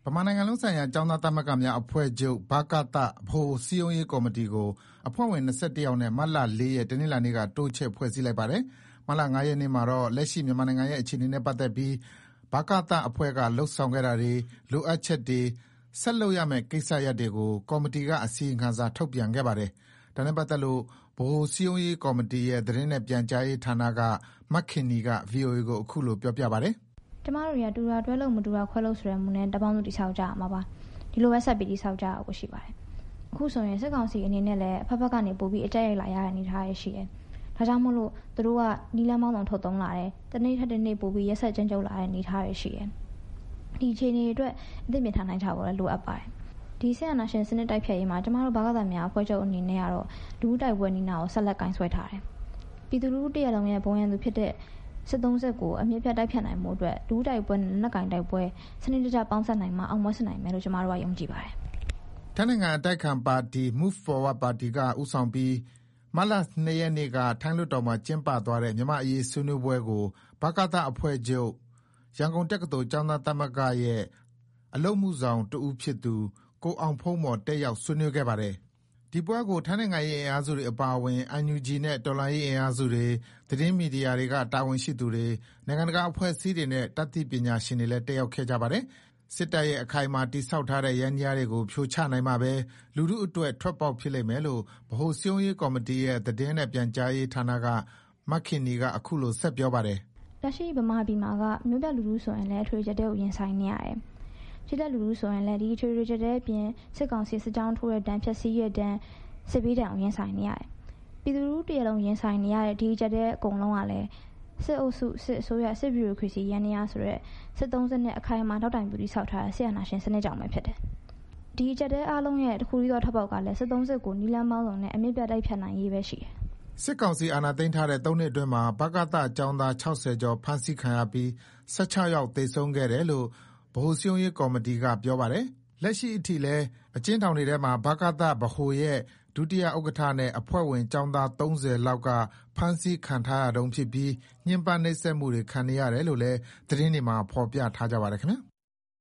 ဗမာနိုင်ငံလုံးဆိုင်ရာကျောင်းသားသမဂ္ဂများအဖွဲ့ချုပ် ဗကသ ဗဟိုစည်းရုံးရေးကော်မတီကိုအဖွဲ့ဝင်21ယောက်နဲ့မတ်လ4ရက်တနင်္လာနေ့ကတိုးချဲ့ဖွဲ့စည်းလိုက်ပါတယ်။မတ်လ5ရက်နေ့မှာတော့လက်ရှိမြန်မာနိုင်ငံရဲ့အခြေအနေနဲ့ပတ်သက်ပြီးဗကသအဖွဲ့ကလှုပ်ဆောင်ခဲ့တာတွေလိုအပ်ချက်တွေဆက်လုပ်ရမယ့်ကိစ္စရပ်တွေကိုကော်မတီကအစီရင်ခံစာထုတ်ပြန်ခဲ့ပါတယ်။ဒါနဲ့ပတ်သက်လို့ဗဟိုစည်းရုံးရေးကော်မတီရဲ့သတင်းနဲ့ပြန်ကြားရေးဌာနကမခင်နီက VOA ကိုအခုလိုပြောပြပါတယ်။ကျမတို့ရတူတာတွဲလို့မတူတာခွဲလို့ဆိုတဲ့မူနဲ့တပေါင်းစုတိဆောက်ကြရမှာပါ။ဒီလိုပဲဆက်ပြီးတိဆောက်ကြရဖို့ရှိပါတယ်။အခုဆိုရင်စစ်ကောင်စီအနေနဲ့လည်းအဖက်ဖက်ကနေပို့ပြီးအကြက်ရိုက်လာရတဲ့အနေအထားရရှိတယ်။ဒါကြောင့်မို့လို့သူတို့ကနီလန်းမောင်းဆောင်ထုတ်သုံးလာတယ်။တနေ့ထက်တနေ့ပို့ပြီးရက်ဆက်ကျဉ်းကျုပ်လာတဲ့အနေအထားရရှိတယ်။ဒီအခြေအနေတွေအတွက်အသိမြင်ထားနိုင်ကြဖို့လည်းလိုအပ်ပါတယ်။ဒီဆက်အနာရှင်စနစ်တိုက်ဖြတ်ရေးမှာကျမတို့ဗကသများအဖွဲ့ချုပ်အနေနဲ့ကတော့လူဦးတိုက်ပွဲနီနာကိုဆက်လက်ကင်ဆွဲထားတယ်။ပြည်သူလူထုတရလုံးရဲ့ဘုံရန်သူဖြစ်တဲ့စစ်သုံးဆက်ကိုအမြင့်ပြတ်တိုက်ဖြတ်နိုင်မှုအတွက်လူတိုက်ပွဲနဲ့လက်ကင်တိုက်ပွဲစနစ်တကျပေါင်းစပ်နိုင်မှအောင်မွေးစနိုင်မယ်လို့ကျမတို့ကယုံကြည်ပါတယ်။ထိုင်းနိုင်ငံအတိုက်ခံပါတီ Move Forward ပါတီကဦးဆောင်ပြီးမတ်လ2ရက်နေ့ကထိုင်းလွှတ်တော်မှာကျင်းပသွားတဲ့မြန်မာ့အရေးဆွေးနွေးပွဲကိုဗကသအဖွဲ့ချုပ်ရန်ကုန်တက္ကသိုလ်ကျောင်းသားသမဂ္ဂရဲ့အလုပ်မှုဆောင်တဦးဖြစ်သူကိုအောင်ဖုံးမော်တက်ရောက်ဆွေးနွေးခဲ့ပါတယ်။ဒီပွဲကိုထိုင်းနိုင်ငံရေးအင်အားစုတွေအပါအဝင် NUG နဲ့တော်လှန်ရေးအင်အားစုတွေသတင်းမီဒီယာတွေကတာဝန်ရှိသူတွေနိုင်ငံတကာအဖွဲ့အစည်းတွေနဲ့တတ်သိပညာရှင်တွေလည်းတက်ရောက်ခဲ့ကြပါတယ်။စစ်တပ်ရဲ့အခိုင်အမာတိစောက်ထားတဲ့ရန်ရားတွေကိုဖြိုချနိုင်မှပဲလူထုအတွက်ထွက်ပေါက်ဖြစ်လိမ့်မယ်လို့ဗဟိုစည်းရုံးရေးကော်မတီရဲ့သတင်းနဲ့ပြန်ကြားရေးဌာနကမခင်နီကအခုလိုဆက်ပြောပါတယ်။လက်ရှိဗမာပြည်မှာကမြို့ပြလူထုဆိုရင်လည်းအထွေချက်တဲ့ကိုရင်ဆိုင်နေရတယ်။ဖြစ်တဲ့လူထုဆိုရင်လည်းဒီထွေချက်တဲ့အပြင်စစ်ကောင်စီစစ်ကြောင်းထိုးတဲ့တန်းဖြက်စီးရဲ့တန်းစစ်ပေးတံကိုရင်ဆိုင်နေရတယ်။ပြည်သူလူထုတရလုံးရင်ဆိုင်နေရတဲ့ဒီချက်တဲ့အကုန်လုံးကလည်းစစ်အုပ်စုစစ်အစိုးရစစ်ဗျူရိုကရေစီရန်နေရဆိုတဲ့စစ်သုံးစစ်နဲ့အခိုင်အမာထောက်တိုင်ပြုပြီးဆောက်ထားတဲ့ဆရာနာရှင်စနစ်ကြောင့်ပဲဖြစ်တယ်။ဒီချက်တဲ့အားလုံးရဲ့တစ်ခုပြီးတော့ထပ်ပေါက်ကလည်းစစ်သုံးစစ်ကိုနီလန်းပေါင်းစုံနဲ့အမြင့်ပြတ်တိုက်ဖြတ်နိုင်ရေးပဲရှိတယ်။စစ်ကောင်စီအာဏာသိမ်းထားတဲ့3နှစ်အတွင်းမှာဗကသကျောင်းသား60ကျော်ဖမ်းဆီးခံရပြီး16ယောက်သေဆုံးခဲ့တယ်လို့ဗဟိုစည်းရုံးရေးကော်မတီကပြောပါတယ်။လက်ရှိအထိလည်းအကျဉ်းထောင်တွေထဲမှာဗကသဗဟိုရဲ့ဒုတိယဥက္ကဋ္ဌနဲ့အဖွဲ့ဝင်ကျောင်းသား30လောက်ကဖမ်းဆီးခံထားရတုန်းဖြစ်ပြီးညှဉ်းပန်းနှိပ်စက်မှုတွေခံနေရတယ်လို့လည်းသတင်းတွေမှာဖော်ပြထားကြပါတယ်ခင်ဗျာ။